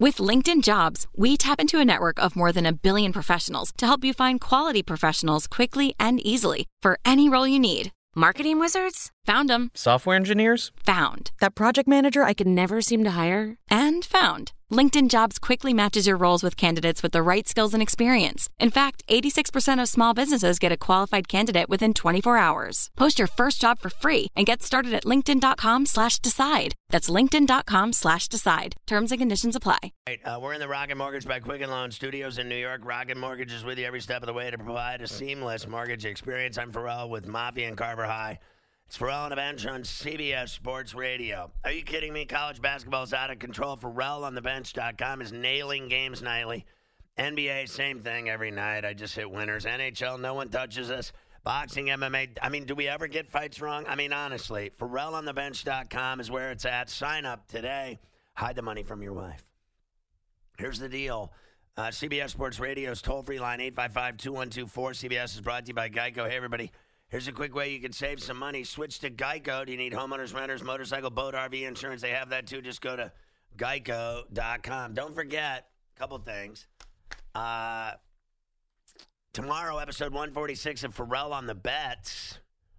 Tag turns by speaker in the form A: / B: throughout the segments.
A: With LinkedIn Jobs, we tap into a network of more than 1 billion professionals to help you find quality professionals quickly and easily for any role you need.
B: Marketing wizards?
A: Found them.
C: Software engineers?
A: Found.
B: That project manager I could never seem to hire?
A: And found. LinkedIn Jobs quickly matches your roles with candidates with the right skills and experience. In fact, 86% of small businesses get a qualified candidate within 24 hours. Post your first job for free and get started at linkedin.com/decide. That's linkedin.com/decide. Terms and conditions apply.
D: We're in the Rocket Mortgage by Quicken Loan Studios in New York. Rocket Mortgage is with you every step of the way to provide a seamless mortgage experience. I'm Pharrell with Mafia and Carver High. It's Pharrell on the Bench on CBS Sports Radio. Are you kidding me? College basketball is out of control. PharrellOnTheBench.com is nailing games nightly. NBA, same thing every night. I just hit winners. NHL, no one touches us. Boxing, MMA. I mean, do we ever get fights wrong? I mean, honestly, PharrellOnTheBench.com is where it's at. Sign up today. Hide the money from your wife. Here's the deal. CBS Sports Radio's toll-free line, 855-2124. CBS is brought to you by Geico. Hey, everybody. Here's a quick way you can save some money. Switch to Geico. Do you need homeowners, renters, motorcycle, boat, RV insurance? They have that, too. Just go to geico.com. Don't forget a couple things. Tomorrow, episode 146 of Pharrell on the Bets.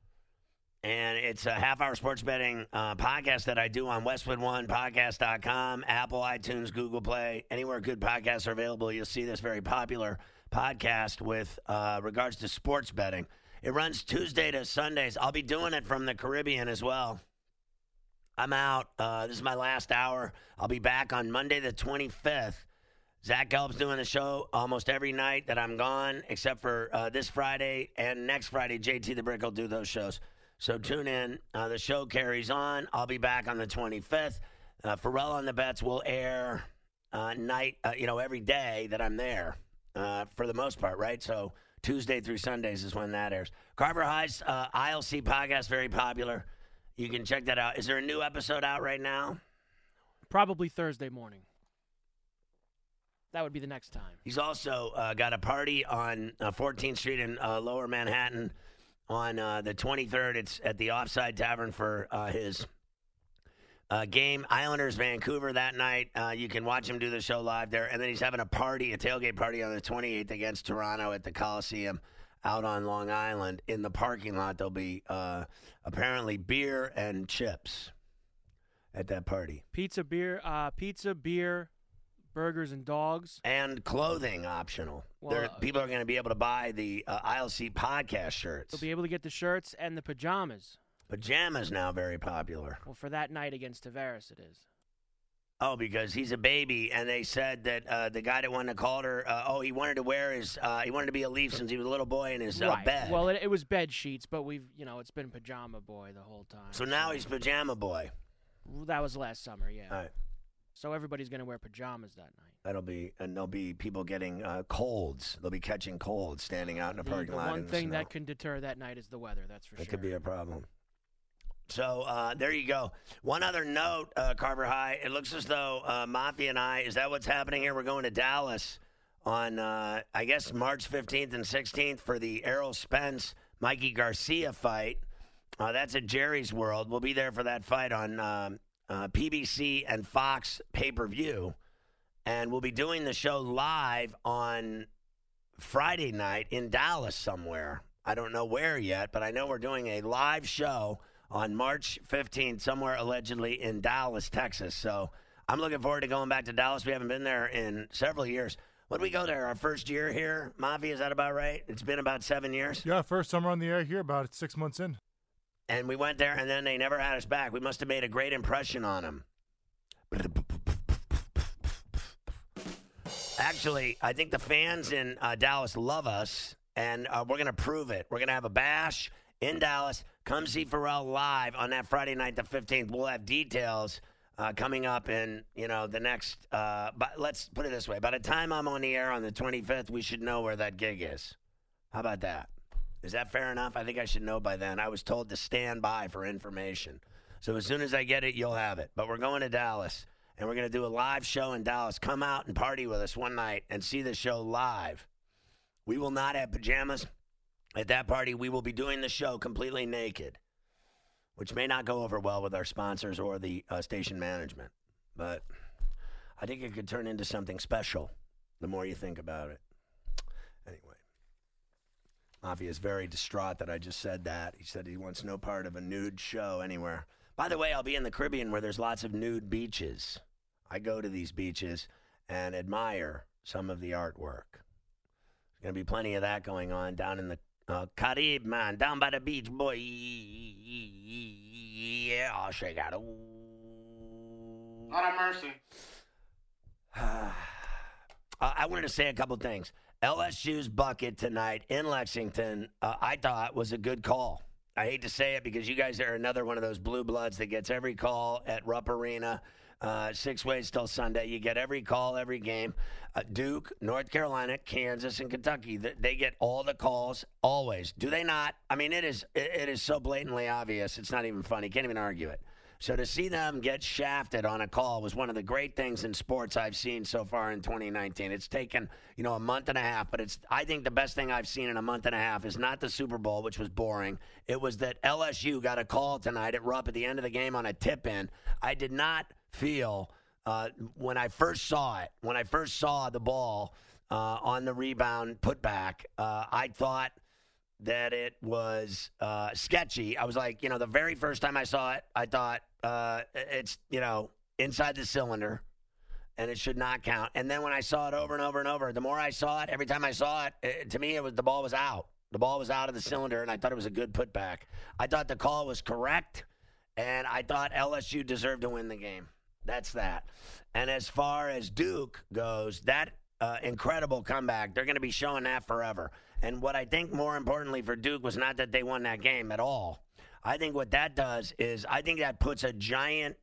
D: And it's a half-hour sports betting podcast that I do on westwood1podcast.com, Apple, iTunes, Google Play, anywhere good podcasts are available. You'll see this very popular podcast with regards to sports betting. It runs Tuesday to Sundays. I'll be doing it from the Caribbean as well. I'm out. This is my last hour. I'll be back on Monday the 25th. Zach Gelb's doing the show almost every night that I'm gone, except for this Friday and next Friday. JT the Brick will do those shows. So tune in. The show carries on. I'll be back on the 25th. Pharrell on the Bets will air every day that I'm there for the most part, right? So Tuesday through Sundays is when that airs. Carver High's ILC podcast, very popular. You can check that out. Is there a new episode out right now?
E: Probably Thursday morning. That would be the next time.
D: He's also got a party on 14th Street in Lower Manhattan on the 23rd. It's at the Offside Tavern for his game. Islanders Vancouver that night. You can watch him do the show live there. And then he's having a tailgate party on the 28th against Toronto at the Coliseum out on Long Island. In the parking lot, there'll be apparently beer and chips at that party.
E: Pizza, beer, burgers, and dogs.
D: And clothing optional.
E: Well,
D: people are going to be able to buy the ILC podcast shirts.
E: They'll be able to get the shirts and the pajamas.
D: Pajamas now very popular.
E: Well, for that night against Tavares, it is.
D: Oh, because he's a baby, and they said that the guy that won the Calder, he wanted to wear his, he wanted to be a Leaf since he was a little boy in his
E: right.
D: bed.
E: Well, it was bed sheets, but it's been Pajama Boy the whole time.
D: So now he's Pajama Boy.
E: That was last summer, yeah.
D: All right.
E: So everybody's going to wear pajamas that night.
D: There'll be people getting colds. They'll be catching colds standing out in the parking lot.
E: The one thing
D: snow.
E: that can deter that night is the weather, that's for sure.
D: That could be a problem. So there you go. One other note, Carver High. It looks as though Mafia and I, is that what's happening here? We're going to Dallas on, I guess, March 15th and 16th for the Errol Spence, Mikey Garcia fight. That's at Jerry's World. We'll be there for that fight on PBC and Fox pay-per-view. And we'll be doing the show live on Friday night in Dallas somewhere. I don't know where yet, but I know we're doing a live show on March 15th, somewhere allegedly in Dallas, Texas. So I'm looking forward to going back to Dallas. We haven't been there in several years. When did we go there? Our first year here? Mafia, is that about right? It's been about 7 years?
F: Yeah, first summer on the air here, about 6 months in.
D: And we went there, and then they never had us back. We must have made a great impression on them. Actually, I think the fans in Dallas love us, and we're going to prove it. We're going to have a bash in Dallas. Come see Pharrell live on that Friday night, the 15th. We'll have details coming up in, the next but let's put it this way. By the time I'm on the air on the 25th, we should know where that gig is. How about that? Is that fair enough? I think I should know by then. I was told to stand by for information. So as soon as I get it, you'll have it. But we're going to Dallas, and we're going to do a live show in Dallas. Come out and party with us one night and see the show live. We will not have pajamas. At that party, we will be doing the show completely naked, which may not go over well with our sponsors or the station management. But I think it could turn into something special the more you think about it. Anyway, Mafia is very distraught that I just said that. He said he wants no part of a nude show anywhere. By the way, I'll be in the Caribbean where there's lots of nude beaches. I go to these beaches and admire some of the artwork. There's going to be plenty of that going on down in the Caribe, man, down by the beach, boy. Yeah, I'll shake out.
C: Not a mercy.
D: I wanted to say a couple things. LSU's bucket tonight in Lexington, I thought was a good call. I hate to say it because you guys are another one of those blue bloods that gets every call at Rupp Arena. 6 ways till Sunday. You get every call, every game. Duke, North Carolina, Kansas, and Kentucky. They get all the calls, always. Do they not? I mean, it is so blatantly obvious. It's not even funny. Can't even argue it. So to see them get shafted on a call was one of the great things in sports I've seen so far in 2019. It's taken, a month and a half, but I think the best thing I've seen in a month and a half is not the Super Bowl, which was boring. It was that LSU got a call tonight at Rupp at the end of the game on a tip-in. I did not feel when I first saw the ball on the rebound putback, I thought that it was sketchy. I was like, the very first time I saw it, I thought it's, inside the cylinder, and it should not count. And then when I saw it over and over and over, the more I saw it, every time I saw it, to me, the ball was out. The ball was out of the cylinder, and I thought it was a good putback. I thought the call was correct, and I thought LSU deserved to win the game. That's that. And as far as Duke goes, that incredible comeback, they're going to be showing that forever. And what I think more importantly for Duke was not that they won that game at all. I think what that does is I think that puts a giant,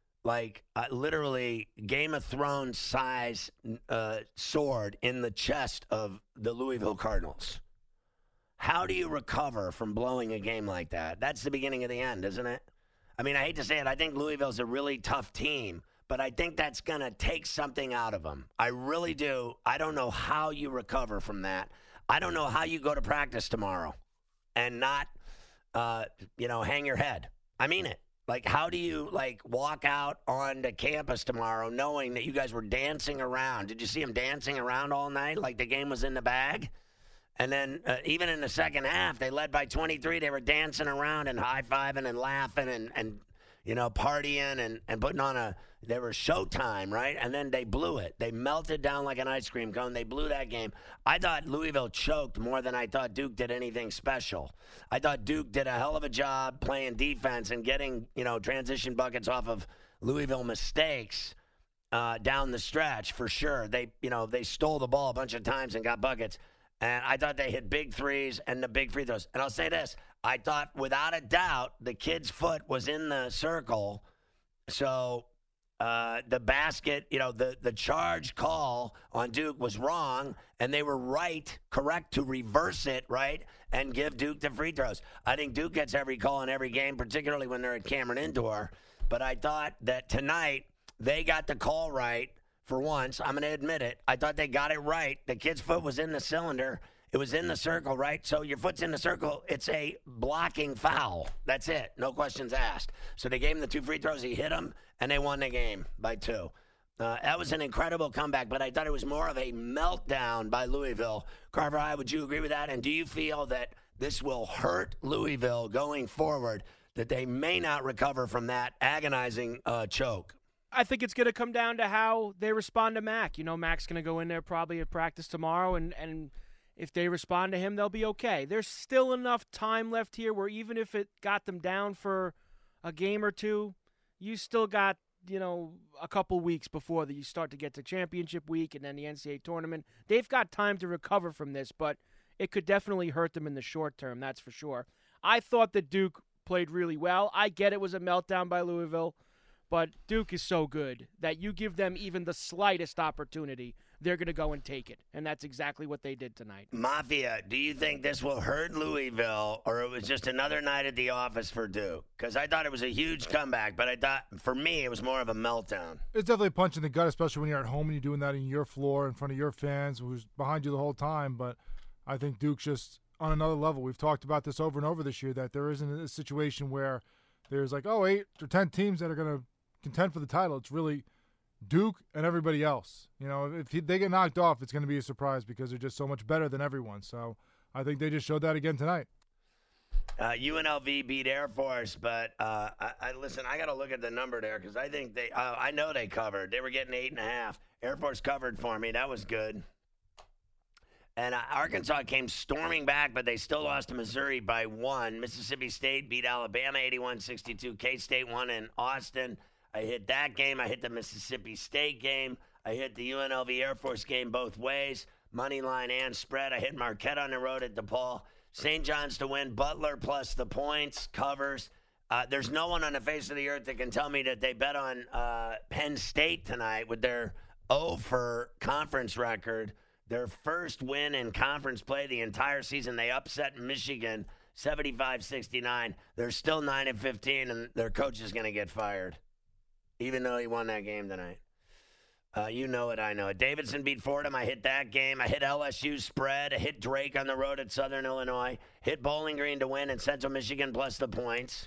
D: literally Game of Thrones size sword in the chest of the Louisville Cardinals. How do you recover from blowing a game like that? That's the beginning of the end, isn't it? I mean, I hate to say it. I think Louisville's a really tough team, but I think that's going to take something out of them. I really do. I don't know how you recover from that. I don't know how you go to practice tomorrow and not, hang your head. I mean it. How do you, walk out onto campus tomorrow knowing that you guys were dancing around? Did you see them dancing around all night like the game was in the bag? And then even in the second half, they led by 23. They were dancing around and high-fiving and laughing and partying and putting on they were showtime, right? And then they blew it. They melted down like an ice cream cone. They blew that game. I thought Louisville choked more than I thought Duke did anything special. I thought Duke did a hell of a job playing defense and getting, transition buckets off of Louisville mistakes down the stretch for sure. They stole the ball a bunch of times and got buckets. And I thought they hit big threes and the big free throws. And I'll say this. I thought, without a doubt, the kid's foot was in the circle. So the basket, the charge call on Duke was wrong. And they were correct to reverse it, right, and give Duke the free throws. I think Duke gets every call in every game, particularly when they're at Cameron Indoor. But I thought that tonight they got the call right. For once, I'm going to admit it. I thought they got it right. The kid's foot was in the cylinder. It was in the circle, right? So your foot's in the circle. It's a blocking foul. That's it. No questions asked. So they gave him the 2 free throws. He hit them, and they won the game by 2. That was an incredible comeback, but I thought it was more of a meltdown by Louisville. Carver, would you agree with that? And do you feel that this will hurt Louisville going forward, that they may not recover from that agonizing choke?
E: I think it's going to come down to how they respond to Mac. Mac's going to go in there probably at practice tomorrow, and if they respond to him, they'll be okay. There's still enough time left here where even if it got them down for a game or two, you still got, a couple weeks before you start to get to championship week and then the NCAA tournament. They've got time to recover from this, but it could definitely hurt them in the short term, that's for sure. I thought that Duke played really well. I get it was a meltdown by Louisville. But Duke is so good that you give them even the slightest opportunity, they're going to go and take it. And that's exactly what they did tonight.
D: Mafia, do you think this will hurt Louisville, or it was just another night at the office for Duke? Because I thought it was a huge comeback, but I thought, for me, it was more of a meltdown.
F: It's definitely a punch in the gut, especially when you're at home and you're doing that in your floor in front of your fans who's behind you the whole time. But I think Duke's just on another level. We've talked about this over and over this year, that there isn't a situation where there's 8 or 10 teams that are going to contend for the title. It's really Duke and everybody else. If they get knocked off, it's going to be a surprise because they're just so much better than everyone. So I think they just showed that again tonight.
D: UNLV beat Air Force, but listen, I got to look at the number there because I think I know they covered. They were getting 8.5. Air Force covered for me. That was good. And Arkansas came storming back, but they still lost to Missouri by 1. Mississippi State beat Alabama 81-62. K-State won in Austin. I hit that game. I hit the Mississippi State game. I hit the UNLV Air Force game both ways, money line and spread. I hit Marquette on the road at DePaul. St. John's to win. Butler plus the points, covers. There's no one on the face of the earth that can tell me that they bet on Penn State tonight with their 0-for conference record. Their first win in conference play the entire season. They upset Michigan 75-69. They're still 9-15, and their coach is going to get fired, even though he won that game tonight. You know it, I know it. Davidson beat Fordham. I hit that game. I hit LSU spread. I hit Drake on the road at Southern Illinois. Hit Bowling Green to win in Central Michigan plus the points.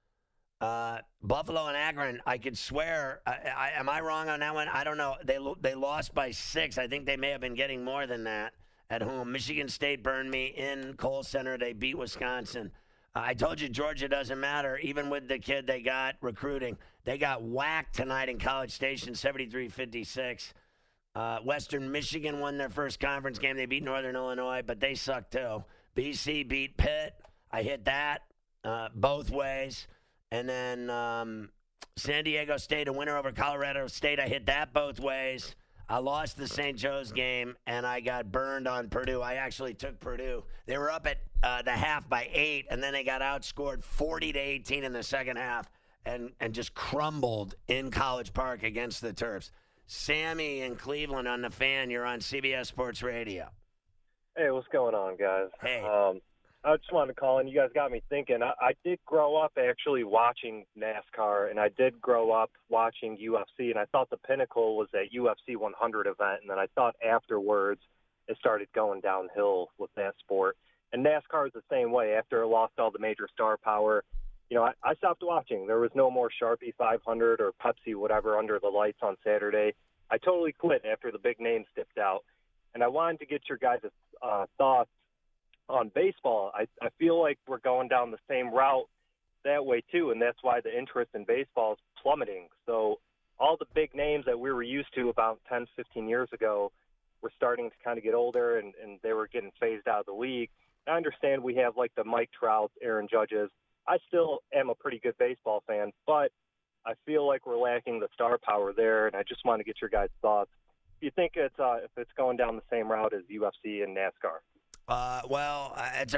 D: Buffalo and Akron, I could swear. Am I wrong on that one? I don't know. They lost by 6. I think they may have been getting more than that at home. Michigan State burned me in Kohl Center. They beat Wisconsin. I told you Georgia doesn't matter. Even with the kid they got recruiting, they got whacked tonight in College Station, 73-56. Western Michigan won their first conference game. They beat Northern Illinois, but they suck too. BC beat Pitt. I hit that both ways. And then San Diego State, a winner over Colorado State. I hit that both ways. I lost the St. Joe's game, and I got burned on Purdue. I actually took Purdue. They were up at the half by 8, and then they got outscored 40-18 in the second half and just crumbled in College Park against the Terps. Sammy in Cleveland on the Fan. You're on CBS Sports Radio.
C: Hey, what's going on, guys?
D: Hey.
C: I just wanted to call in. You guys got me thinking. I did grow up actually watching NASCAR, and I did grow up watching UFC, and I thought the pinnacle was that UFC 100 event, and then I thought afterwards it started going downhill with that sport. And NASCAR is the same way. After it lost all the major star power, I stopped watching. There was no more Sharpie 500 or Pepsi, whatever, under the lights on Saturday. I totally quit after the big names dipped out. And I wanted to get your guys' thoughts on baseball. I feel like we're going down the same route that way too, and that's why the interest in baseball is plummeting. So all the big names that we were used to about 10, 15 years ago were starting to kind of get older, and they were getting phased out of the league. I understand we have like the Mike Trouts, Aaron Judges. I still am a pretty good baseball fan, but I feel like we're lacking the star power there, and I just want to get your guys' thoughts. Do you think if it's going down the same route as UFC and NASCAR?
D: Well, it's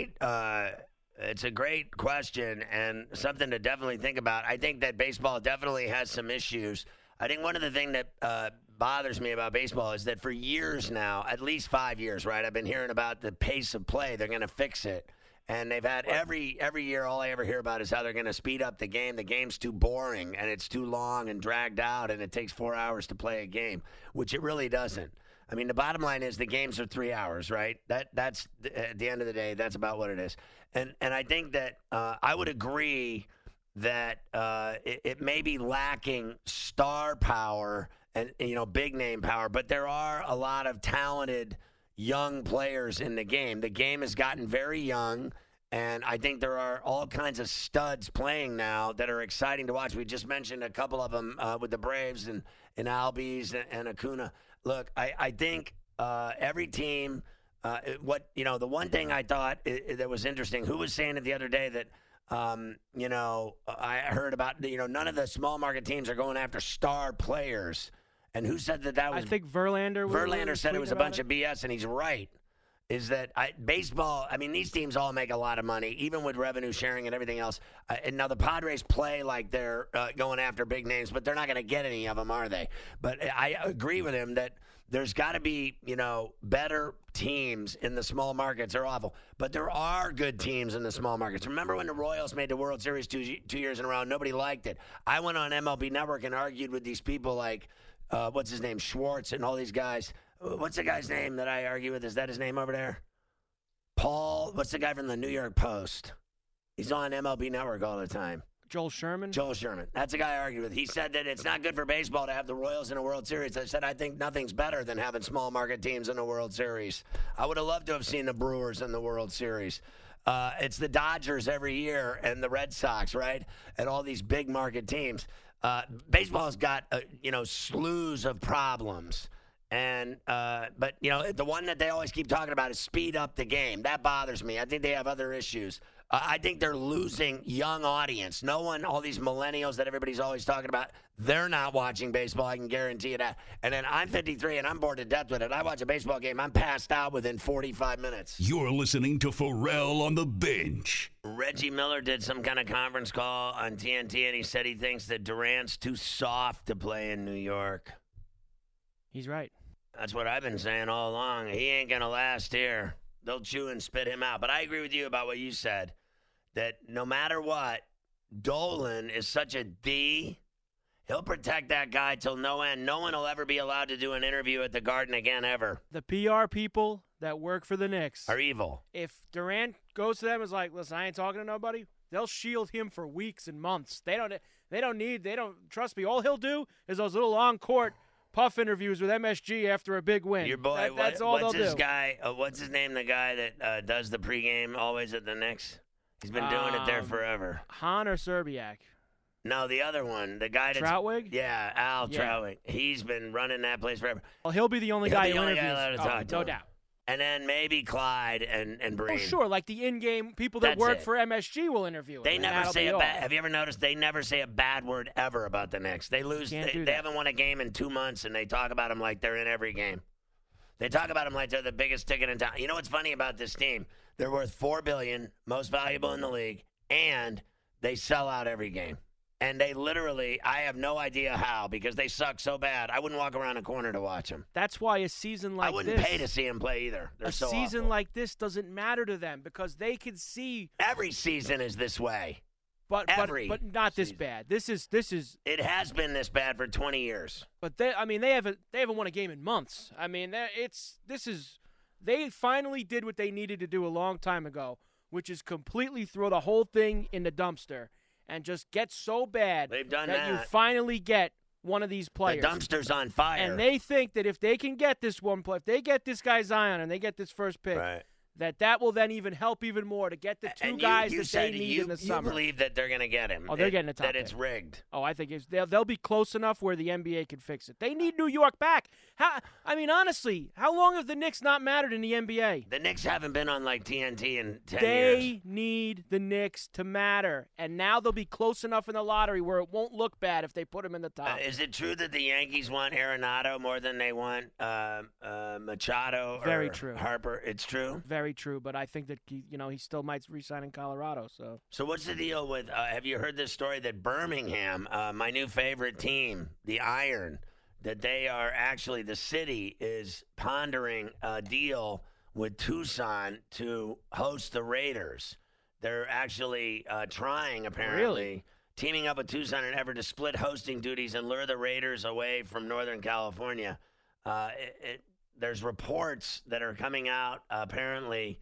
D: a great question and something to definitely think about. I think that baseball definitely has some issues. I think one of the things that bothers me about baseball is that for years now, at least 5 years, right, I've been hearing about the pace of play. They're going to fix it. And they've had every year, all I ever hear about is how they're going to speed up the game. The game's too boring, and it's too long and dragged out, and it takes 4 hours to play a game, which it really doesn't. I mean, the bottom line is the games are 3 hours, right? That's at the end of the day, that's about what it is. And I think that I would agree that it may be lacking star power and big name power, but there are a lot of talented young players in the game. The game has gotten very young, and I think there are all kinds of studs playing now that are exciting to watch. We just mentioned a couple of them with the Braves and Albies and Acuna. Look, I think every team, the one thing I thought that was interesting, who was saying it the other day that, I heard about, none of the small market teams are going after star players. And who said that was?
E: I think Verlander.
D: Verlander said it was a bunch of BS, and he's right. Is that baseball, I mean, these teams all make a lot of money, even with revenue sharing and everything else. And now the Padres play like they're going after big names, but they're not going to get any of them, are they? But I agree with him that there's got to be, better teams in the small markets. They're awful. But there are good teams in the small markets. Remember when the Royals made the World Series two years in a row? Nobody liked it. I went on MLB Network and argued with these people like, what's his name, Schwartz and all these guys. What's the guy's name that I argue with? Is that his name over there? Paul, what's the guy from the New York Post? He's on MLB Network all the time.
E: Joel Sherman.
D: Joel Sherman. That's a guy I argued with. He said that it's not good for baseball to have the Royals in a World Series. I said, I think nothing's better than having small market teams in a World Series. I would have loved to have seen the Brewers in the World Series. It's the Dodgers every year and the Red Sox, right? And all these big market teams. Baseball's got, slews of problems. And but the one that they always keep talking about is speed up the game. That bothers me. I think they have other issues. I think they're losing young audience. No one, all these millennials that everybody's always talking about, they're not watching baseball. I can guarantee you that. And then I'm 53 and I'm bored to death with it. I watch a baseball game, I'm passed out within 45 minutes.
G: You're listening to Pharrell on the Bench.
D: Reggie Miller did some kind of conference call on TNT, and he said he thinks that Durant's too soft to play in New York.
E: He's right.
D: That's what I've been saying all along. He ain't going to last here. They'll chew and spit him out. But I agree with you about what you said, that no matter what, Dolan is such a D. He'll protect that guy till no end. No one will ever be allowed to do an interview at the Garden again, ever.
E: The PR people that work for the Knicks
D: are evil.
E: If Durant goes to them and is like, listen, I ain't talking to nobody, they'll shield him for weeks and months. They don't trust me. All he'll do is those little on-court puff interviews with MSG after a big win.
D: Your boy,
E: that's all they'll do.
D: What's his name? The guy that does the pregame always at the Knicks. He's been doing it there forever.
E: Han or Serbiak?
D: No, the other one, the guy that's
E: Troutwig.
D: Yeah, Al Troutwig. He's been running that place forever.
E: Well, he'll be the only guy who interviews.
D: No doubt. And then maybe Clyde and Breen.
E: Oh, sure. Like the in-game people that work for MSG will interview him.
D: They never say a bad. Have you ever noticed they never say a bad word ever about the Knicks? They lose. They haven't won a game in 2 months, and they talk about them like they're in every game. They talk about them like they're the biggest ticket in town. You know what's funny about this team? They're worth $4 billion, most valuable in the league, and they sell out every game. And they literally, I have no idea how, because they suck so bad. I wouldn't walk around a corner to watch them.
E: That's why a season like this.
D: I wouldn't pay to see them play either. They're so awful.
E: A season like this doesn't matter to them because they can see.
D: Every season is this way.
E: But not this bad. This is.
D: It has been this bad for 20 years.
E: But they haven't won a game in months. I mean, they finally did what they needed to do a long time ago, which is completely throw the whole thing in the dumpster. And just get so bad that you finally get one of these players.
D: The dumpster's on fire.
E: And they think that if they can get this one player, if they get this guy Zion and they get this first pick, that will then even help even more to get the two guys that they need in the summer.
D: You believe that they're going to get him.
E: Oh, they're getting a top
D: That it's rigged.
E: Oh, I think they'll be close enough where the NBA can fix it. They need New York back. Honestly, how long have the Knicks not mattered in the NBA?
D: The Knicks haven't been on like TNT in 10 years.
E: They need the Knicks to matter, and now they'll be close enough in the lottery where it won't look bad if they put them in the top.
D: Is it true that the Yankees want Arenado more than they want Machado
E: Very
D: or
E: true.
D: Harper? It's true?
E: Very true, but I think that he still might re-sign in Colorado.
D: So what's the deal with? Have you heard this story that Birmingham, my new favorite team, the Iron, that they are actually the city is pondering a deal with Tucson to host the Raiders. They're actually trying apparently. Teaming up with Tucson in an effort to split hosting duties and lure the Raiders away from Northern California. There's reports that are coming out apparently.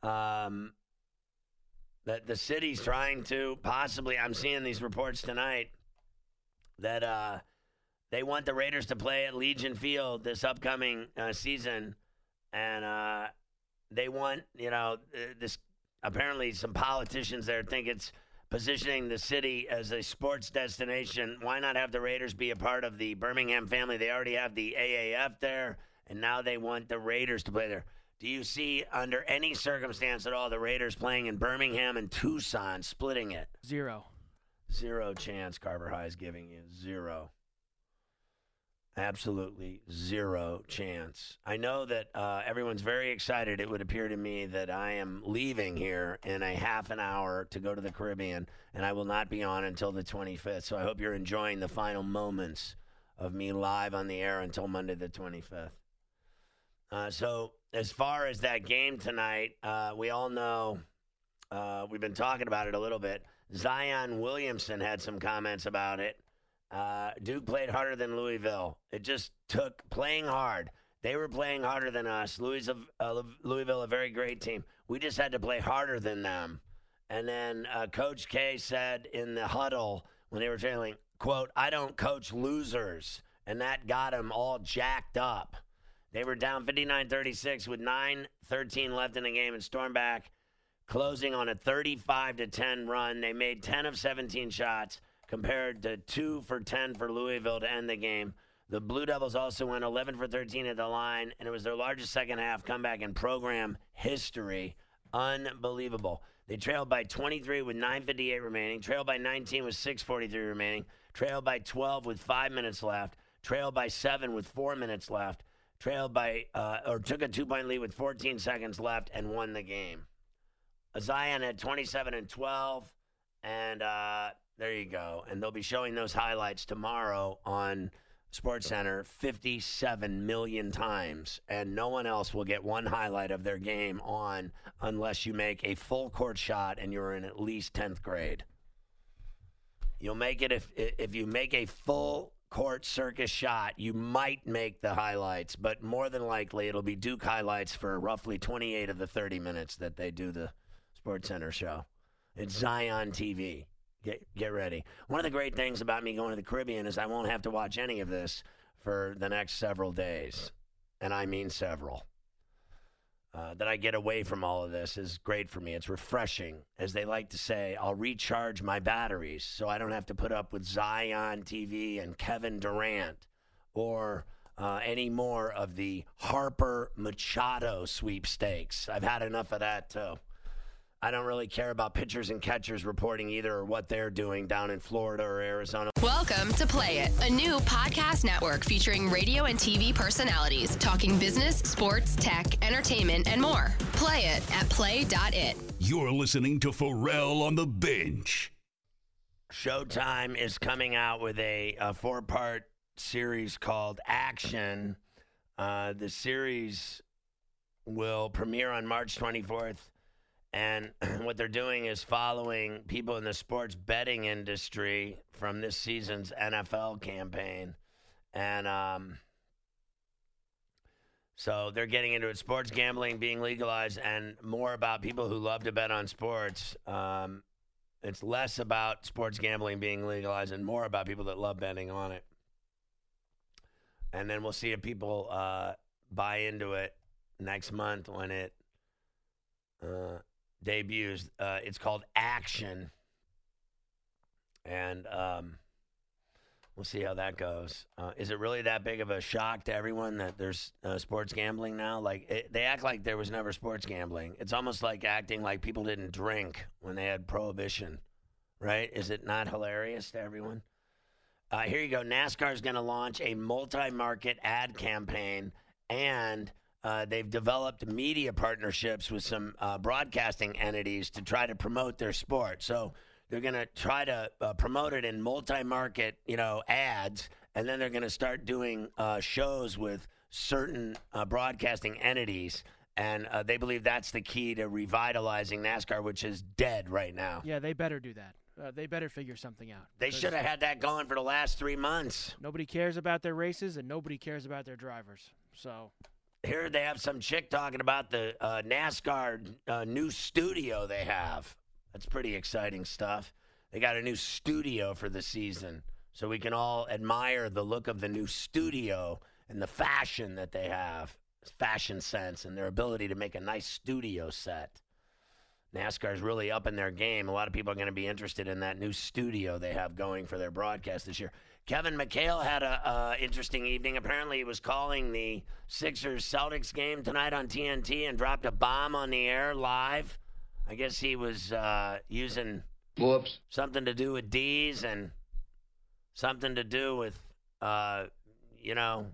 D: That the city's trying to possibly, I'm seeing these reports tonight, that they want the Raiders to play at Legion Field this upcoming season. And they want, this, apparently some politicians there think it's positioning the city as a sports destination. Why not have the Raiders be a part of the Birmingham family? They already have the AAF there, and now they want the Raiders to play there. Do you see, under any circumstance at all, the Raiders playing in Birmingham and Tucson, splitting it?
E: Zero
D: chance Carver High is giving you. Zero. Absolutely zero chance. I know that everyone's very excited. It would appear to me that I am leaving here in a half an hour to go to the Caribbean, and I will not be on until the 25th. So I hope you're enjoying the final moments of me live on the air until Monday the 25th. So as far as that game tonight, we all know, we've been talking about it a little bit. Zion Williamson had some comments about it. Duke played harder than Louisville. It just took playing hard. They were playing harder than us. Louisville, a very great team. We just had to play harder than them. And then Coach K said in the huddle when they were trailing, quote, "I don't coach losers." And that got him all jacked up. They were down 59-36 with 9:13 left in the game and stormed back, closing on a 35-10 run. They made 10 of 17 shots compared to 2 for 10 for Louisville to end the game. The Blue Devils also went 11 for 13 at the line, and it was their largest second-half comeback in program history. Unbelievable. They trailed by 23 with 9:58 remaining, trailed by 19 with 6:43 remaining, trailed by 12 with 5 minutes left, trailed by 7 with 4 minutes left, trailed by took a 2-point lead with 14 seconds left and won the game. Zion had 27 and 12, and there you go. And they'll be showing those highlights tomorrow on SportsCenter 57 million times, and no one else will get one highlight of their game on unless you make a full court shot and you're in at least 10th grade. You'll make it if you make a full court circus shot, you might make the highlights, but more than likely it'll be Duke highlights for roughly 28 of the 30 minutes that they do the SportsCenter show. It's Zion TV. Get ready. One of the great things about me going to the Caribbean is I won't have to watch any of this for the next several days, and I mean several. That I get away from all of this is great for me. It's refreshing. As they like to say, I'll recharge my batteries so I don't have to put up with Zion TV and Kevin Durant or any more of the Harper Machado sweepstakes. I've had enough of that, too. I don't really care about pitchers and catchers reporting either or what they're doing down in Florida or Arizona.
H: Welcome to Play It, a new podcast network featuring radio and TV personalities talking business, sports, tech, entertainment, and more. Play it at play.it.
G: You're listening to Pharrell on the Bench.
D: Showtime is coming out with a 4-part series called Action. The series will premiere on March 24th. And what they're doing is following people in the sports betting industry from this season's NFL campaign. And so they're getting into it, sports gambling being legalized, and more about people who love to bet on sports. It's less about sports gambling being legalized and more about people that love betting on it. And then we'll see if people buy into it next month when it debuts. It's called Action, and we'll see how that goes. Is it really that big of a shock to everyone that there's sports gambling now? Like they act like there was never sports gambling. It's almost like acting like people didn't drink when they had prohibition, right? Is it not hilarious to everyone? Here you go. NASCAR is going to launch a multi-market ad campaign, and they've developed media partnerships with some broadcasting entities to try to promote their sport. So they're going to try to promote it in multi-market, ads, and then they're going to start doing shows with certain broadcasting entities. And they believe that's the key to revitalizing NASCAR, which is dead right now.
E: Yeah, they better do that. They better figure something out.
D: They should have had that going for the last 3 months.
E: Nobody cares about their races, and nobody cares about their drivers. So
D: here they have some chick talking about the NASCAR new studio they have. That's pretty exciting stuff. They got a new studio for the season, so we can all admire the look of the new studio and the fashion that they have, fashion sense, and their ability to make a nice studio set. NASCAR is really up in their game. A lot of people are going to be interested in that new studio they have going for their broadcast this year. Kevin McHale had an interesting evening. Apparently, he was calling the Sixers-Celtics game tonight on TNT and dropped a bomb on the air live. I guess he was using something to do with D's and something to do with, Uh-oh.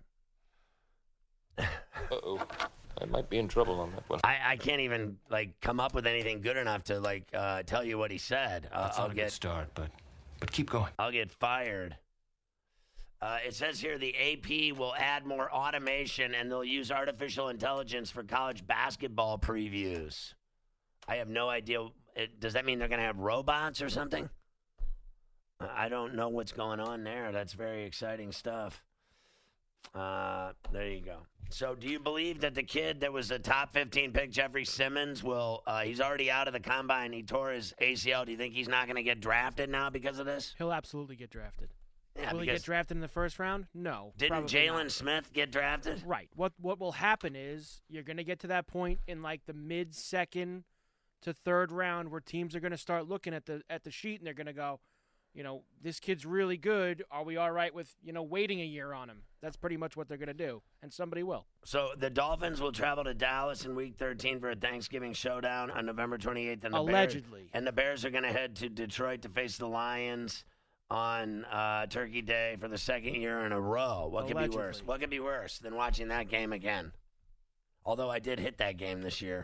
I: I might be in trouble on that one.
D: I can't even, come up with anything good enough to, tell you what he said.
I: I'll get a good start, but keep going.
D: I'll get fired. It says here the AP will add more automation and they'll use artificial intelligence for college basketball previews. I have no idea. Does that mean they're going to have robots or something? I don't know what's going on there. That's very exciting stuff. There you go. So do you believe that the kid that was a top 15 pick, Jeffrey Simmons, will he's already out of the combine. He tore his ACL. Do you think he's not going to get drafted now because of this?
E: He'll absolutely get drafted.
D: Yeah,
E: will he get drafted in the first round? No.
D: Didn't Jalen Smith get drafted?
E: Right. What will happen is you're going to get to that point in like the mid-second to third round where teams are going to start looking at the sheet and they're going to go, this kid's really good. Are we all right with, waiting a year on him? That's pretty much what they're going to do, and somebody will.
D: So the Dolphins will travel to Dallas in Week 13 for a Thanksgiving showdown on November 28th. And
E: Allegedly.
D: The Bears are going to head to Detroit to face the Lions on Turkey Day for the second year in a row. What could be worse? What could be worse than watching that game again? Although I did hit that game this year.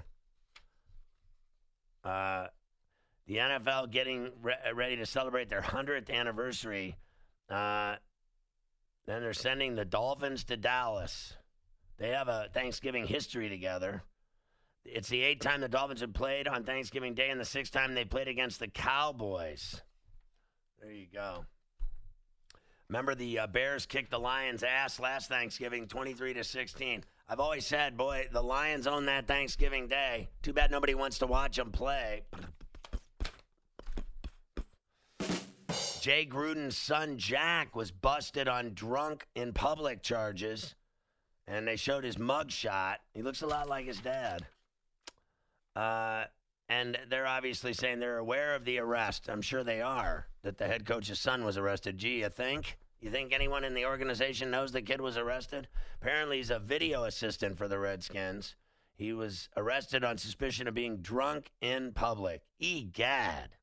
D: The NFL getting ready to celebrate their 100th anniversary. Then they're sending the Dolphins to Dallas. They have a Thanksgiving history together. It's the 8th time the Dolphins have played on Thanksgiving Day and the 6th time they played against the Cowboys. There you go. Remember the Bears kicked the Lions' ass last Thanksgiving, 23-16. I've always said, boy, the Lions own that Thanksgiving Day. Too bad nobody wants to watch them play. Jay Gruden's son, Jack, was busted on drunk in public charges, and they showed his mugshot. He looks a lot like his dad. And they're obviously saying they're aware of the arrest. I'm sure they are, that the head coach's son was arrested. Gee, you think? You think anyone in the organization knows the kid was arrested? Apparently, he's a video assistant for the Redskins. He was arrested on suspicion of being drunk in public. Egad.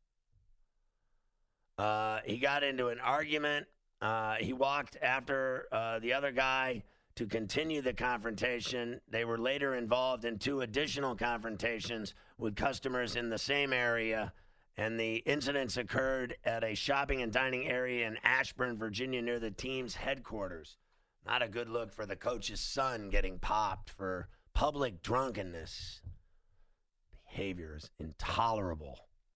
D: He got into an argument. He walked after the other guy to continue the confrontation. They were later involved in 2 additional confrontations with customers in the same area, and the incidents occurred at a shopping and dining area in Ashburn, Virginia, near the team's headquarters. Not a good look for the coach's son getting popped for public drunkenness. Behavior is intolerable.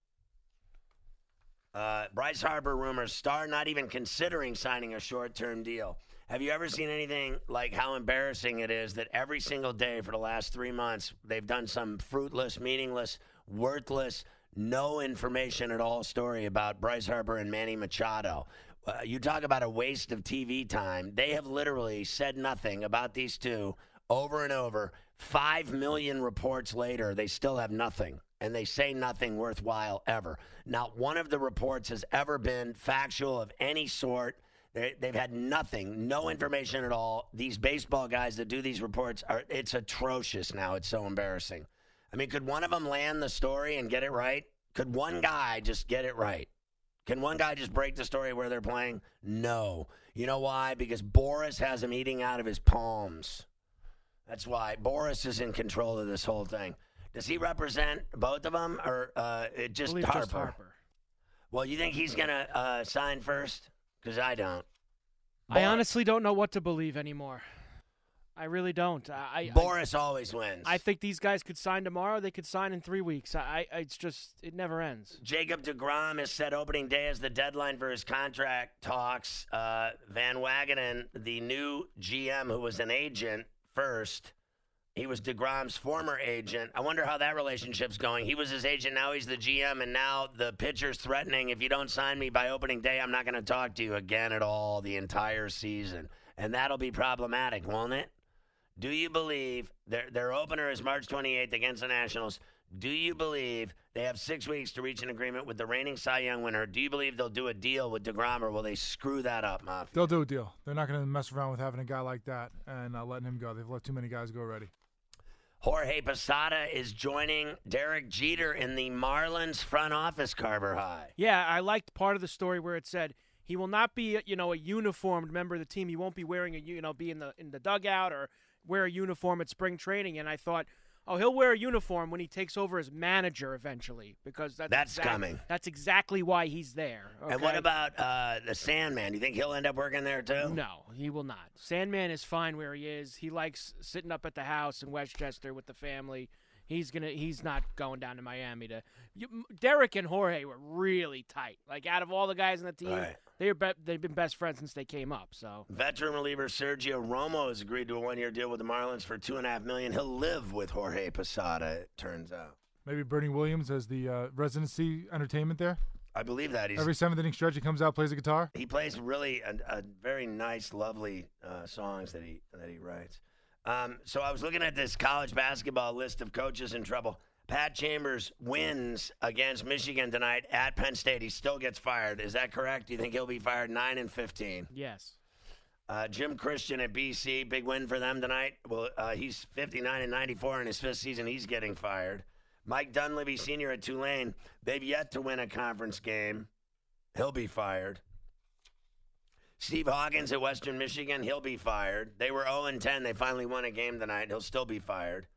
D: Bryce Harper rumors Star not even considering signing a short-term deal. Have you ever seen anything like how embarrassing it is that every single day for the last 3 months they've done some fruitless, meaningless, worthless, no information at all story about Bryce Harper and Manny Machado? You talk about a waste of TV time. They have literally said nothing about these two over and over. 5 million reports later, they still have nothing. And they say nothing worthwhile ever. Not one of the reports has ever been factual of any sort. They've had nothing, no information at all. These baseball guys that do these reports, it's atrocious now. It's so embarrassing. I mean, could one of them land the story and get it right? Could one guy just get it right? Can one guy just break the story where they're playing? No. You know why? Because Boris has him eating out of his palms. That's why. Boris is in control of this whole thing. Does he represent both of them, or just Harper?
E: Just Harper.
D: Well, you think he's going to sign first? Because I don't.
E: I honestly don't know what to believe anymore. I really don't.
D: Boris always wins.
E: I think these guys could sign tomorrow. They could sign in 3 weeks. It's just, it never ends.
D: Jacob deGrom has set opening day as the deadline for his contract talks. Van Wagenen, the new GM who was an agent first, he was deGrom's former agent. I wonder how that relationship's going. He was his agent, now he's the GM, and now the pitcher's threatening, if you don't sign me by opening day, I'm not going to talk to you again at all the entire season. And that'll be problematic, won't it? Do you believe their opener is March 28th against the Nationals? Do you believe they have 6 weeks to reach an agreement with the reigning Cy Young winner? Do you believe they'll do a deal with deGrom, or will they screw that up, Mafia?
F: They'll do a deal. They're not going to mess around with having a guy like that and letting him go. They've let too many guys go already.
D: Jorge Posada is joining Derek Jeter in the Marlins front office, Carver High.
E: Yeah, I liked part of the story where it said he will not be, a uniformed member of the team. He won't be wearing be in the dugout or wear a uniform at spring training. And I thought, he'll wear a uniform when he takes over as manager eventually, because that's
D: coming.
E: That's exactly why he's there. Okay?
D: And what about the Sandman? Do you think he'll end up working there too?
E: No, he will not. Sandman is fine where he is. He likes sitting up at the house in Westchester with the family. He's not going down to Miami to. Derek and Jorge were really tight. Like out of all the guys on the team,
D: Right.
E: they've been best friends since they came up. So
D: Veteran reliever Sergio Romo has agreed to a 1-year deal with the Marlins for $2.5 million. He'll live with Jorge Posada, it turns out.
F: Maybe Bernie Williams as the residency entertainment there.
D: I believe that.
F: Every 7th inning stretch, he comes out, plays the guitar.
D: He plays really a very nice, lovely songs that he writes. So I was looking at this college basketball list of coaches in trouble. Pat Chambers wins against Michigan tonight at Penn State. He still gets fired. Is that correct? Do you think he'll be fired 9-15?
E: yes.
D: Jim Christian at BC, big win for them tonight. Well, he's 59-94 in his 5th season. He's getting fired. Mike Dunleavy Sr. at Tulane, they've yet to win a conference game. He'll be fired. Steve Hawkins at Western Michigan, he'll be fired. They were 0-10. They finally won a game tonight. He'll still be fired.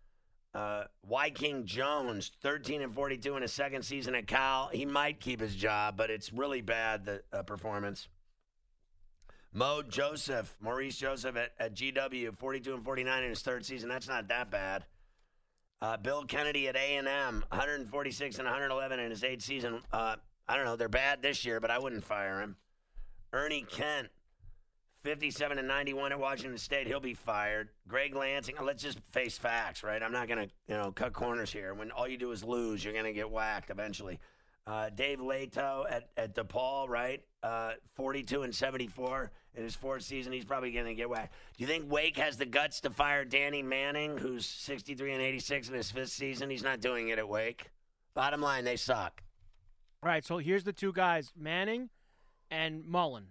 D: Wyking Jones, 13-42 in his 2nd season at Cal. He might keep his job, but it's really bad, the performance. Maurice Joseph at GW, 42-49 in his 3rd season. That's not that bad. Bill Kennedy at A&M, 146 and 111 in his 8th season. I don't know. They're bad this year, but I wouldn't fire him. Ernie Kent, 57 and 91 at Washington State. He'll be fired. Greg Lansing. Let's just face facts, right? I'm not going to, cut corners here. When all you do is lose, you're going to get whacked eventually. Dave Leto at DePaul, right? 42 and 74 in his 4th season. He's probably going to get whacked. Do you think Wake has the guts to fire Danny Manning, who's 63 and 86 in his 5th season? He's not doing it at Wake. Bottom line, they suck.
E: All right, so here's the two guys, Manning and Mullen.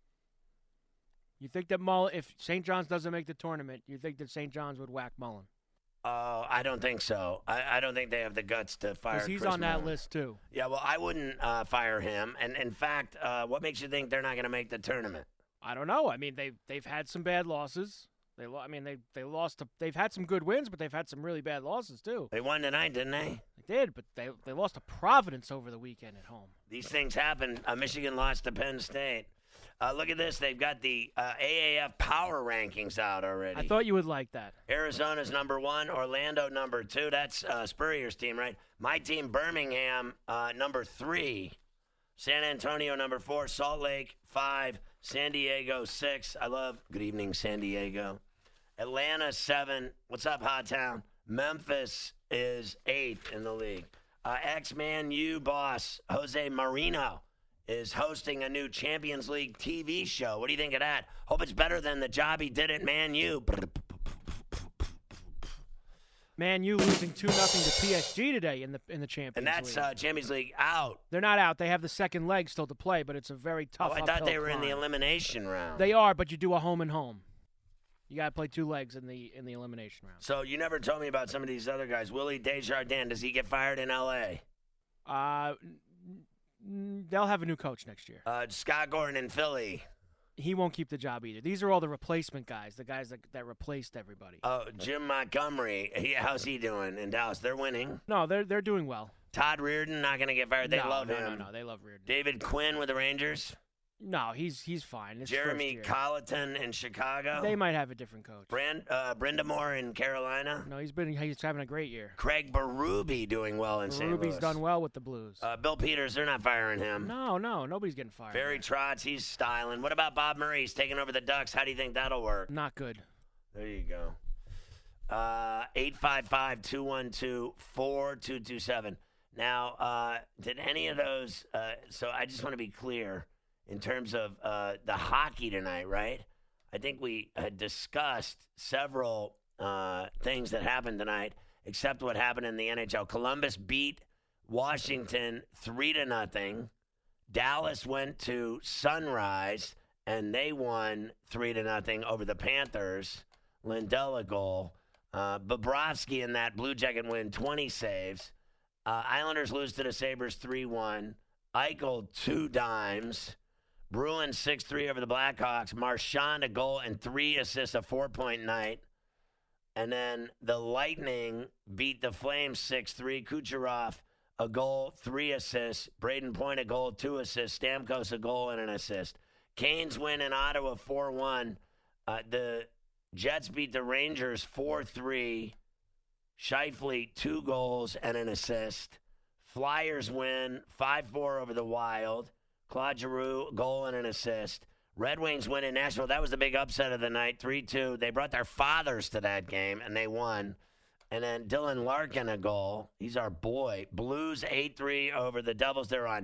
E: You think that Mullen, if St. John's doesn't make the tournament, you think that St. John's would whack Mullen?
D: I don't think so. I don't think they have the guts to fire
E: Because he's
D: Chris
E: on that
D: Mullen.
E: list, too.
D: Yeah, well, I wouldn't fire him. And, in fact, what makes you think they're not going to make the tournament?
E: I don't know. I mean, they've had some bad losses. They lost to. They've had some good wins, but they've had some really bad losses too.
D: They won tonight, didn't they?
E: They did, but they lost to Providence over the weekend at home.
D: These things happen. Michigan lost to Penn State. Look at this. They've got the AAF power rankings out already.
E: I thought you would like that.
D: Arizona's number 1, Orlando number 2. That's Spurrier's team, right? My team, Birmingham, number 3. San Antonio, number 4. Salt Lake, 5. San Diego, 6. I love good evening, San Diego. Atlanta, 7. What's up, Hot Town? Memphis is 8th in the league. Ex-Man U boss, Jose Marino, is hosting a new Champions League TV show. What do you think of that? Hope it's better than the job he did at Man U.
E: Man U losing 2-0 to PSG today in the Champions League.
D: And that's Champions League out.
E: They're not out. They have the second leg still to play, but it's a very tough
D: I thought they were
E: climb.
D: in the elimination round.
E: They are, but you do a home and home. You got to play 2 legs in the elimination round.
D: So you never told me about some of these other guys. Willie Desjardins, does he get fired in L.A.?
E: They'll have a new coach next year.
D: Scott Gordon in Philly.
E: He won't keep the job either. These are all the replacement guys, the guys that replaced everybody.
D: Oh, Jim Montgomery. How's he doing in Dallas? They're winning.
E: No, they're doing well.
D: Todd Reardon, not going to get fired. They love him.
E: No, they love Reardon.
D: David Quinn with the Rangers.
E: No, he's fine. It's
D: Jeremy Colleton in Chicago.
E: They might have a different coach.
D: Brenda Moore in Carolina.
E: No, he's having a great year.
D: Craig Berube doing well in St. Louis.
E: Berube's done well with the Blues.
D: Bill Peters, they're not firing him.
E: No, nobody's getting fired.
D: Barry Trotz, he's styling. What about Bob Murray? He's taking over the Ducks. How do you think that'll work?
E: Not good.
D: There you go. 855-212-4227. Now, did any of those so I just want to be clear in terms of the hockey tonight, right? I think we had discussed several things that happened tonight, except what happened in the NHL. Columbus beat Washington 3-0. Dallas went to Sunrise, and they won 3-0 over the Panthers. Lindell a goal. Bobrovsky in that Blue Jacket win, 20 saves. Islanders lose to the Sabres 3-1. Eichel 2 dimes. Bruins 6-3 over the Blackhawks. Marchand a goal and 3 assists, a 4-point night. And then the Lightning beat the Flames 6-3. Kucherov a goal, 3 assists. Braden Point a goal, 2 assists. Stamkos a goal and an assist. Canes win in Ottawa 4-1. The Jets beat the Rangers 4-3. Scheifele, 2 goals and an assist. Flyers win 5-4 over the Wild. Claude Giroux, goal and an assist. Red Wings win in Nashville. That was the big upset of the night, 3-2. They brought their fathers to that game, and they won. And then Dylan Larkin, a goal. He's our boy. Blues 8-3 over the Devils. They're on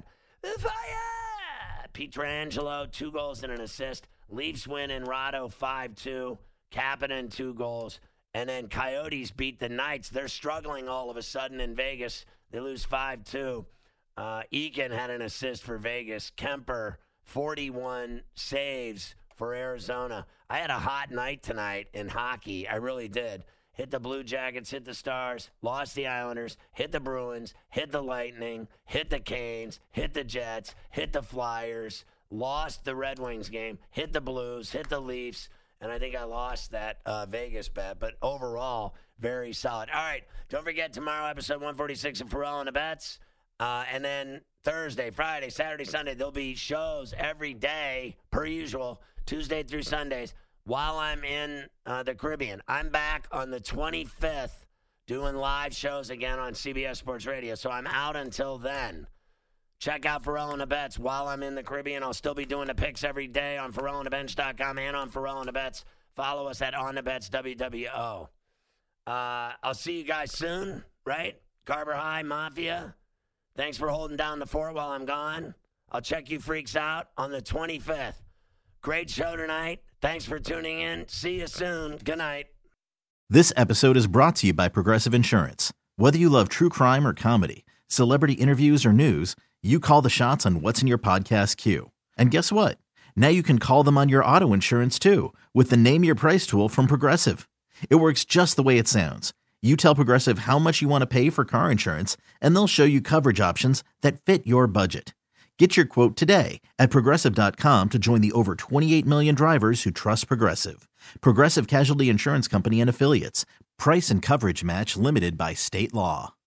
D: fire. Pietrangelo, 2 goals and an assist. Leafs win in Rado 5-2. Kapanen, 2 goals. And then Coyotes beat the Knights. They're struggling all of a sudden in Vegas. They lose 5-2. Eakin had an assist for Vegas. Kemper, 41 saves for Arizona. I had a hot night tonight in hockey. I really did. Hit the Blue Jackets, hit the Stars, lost the Islanders, hit the Bruins, hit the Lightning, hit the Canes, hit the Jets, hit the Flyers, lost the Red Wings game, hit the Blues, hit the Leafs, and I think I lost that Vegas bet. But overall, very solid. All right, don't forget tomorrow, episode 146 of Ferrall and the Bets. And then Thursday, Friday, Saturday, Sunday, there'll be shows every day, per usual, Tuesday through Sundays, while I'm in the Caribbean. I'm back on the 25th doing live shows again on CBS Sports Radio, so I'm out until then. Check out Ferrall and the Bets while I'm in the Caribbean. I'll still be doing the picks every day on FerrallOnTheBench.com and on Ferrall and the Bets. Follow us at On the Bets WWO. I'll see you guys soon, right? Carver High Mafia. Thanks for holding down the fort while I'm gone. I'll check you freaks out on the 25th. Great show tonight. Thanks for tuning in. See you soon. Good night.
J: This episode is brought to you by Progressive Insurance. Whether you love true crime or comedy, celebrity interviews or news, you call the shots on what's in your podcast queue. And guess what? Now you can call them on your auto insurance too with the Name Your Price tool from Progressive. It works just the way it sounds. You tell Progressive how much you want to pay for car insurance, and they'll show you coverage options that fit your budget. Get your quote today at Progressive.com to join the over 28 million drivers who trust Progressive. Progressive Casualty Insurance Company and Affiliates. Price and coverage match limited by state law.